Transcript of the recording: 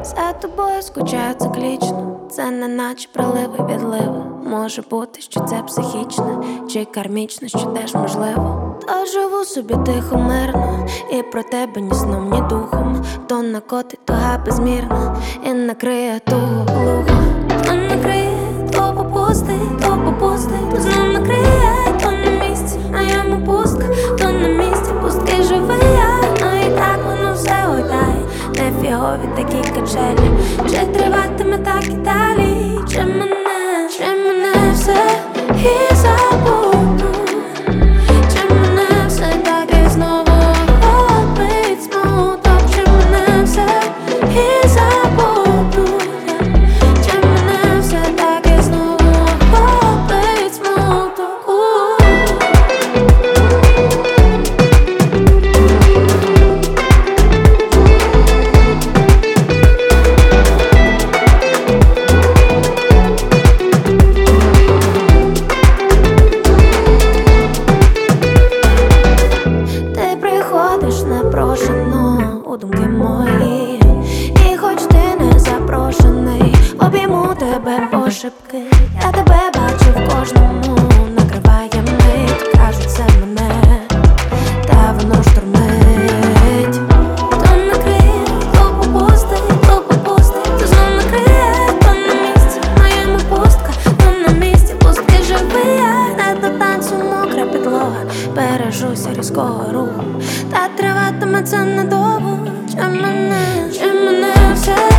За тобою скучаю циклічно, це не наче проливи відливи. Може бути, що це психічне, чи кармічне, що теж можливо. Та живу собі тихо, мирно, і про тебе ні сном, ні духом. То накотить туга безмірно, і накриє туго глухо. То накриє, то попустить, то знов накриє, то на місці, а йому пустка, то на місці, пустки живий я. Ну і так воно все гойдає, не фігові такі качелі. Чи триватиме так і далі, чи мене все і забуду, чи мене все так і знову охопить смуток, чи мене все і забуду, чи мене все так і знову охопить смуток. Непрошено у думки мої, і хоч ти не запрошений, обійму тебе пошепки. Я тебе бачу в кожному, накриває мить, кажуть, це мене, та воно штормить. То накриє, то попустить, то знов накриє, то на місці, моєму пустка, то на місці, пустки живий я. Не до танцю мокра підлога, бережуся різкого руху. Та триватиме це недовго, чи мене все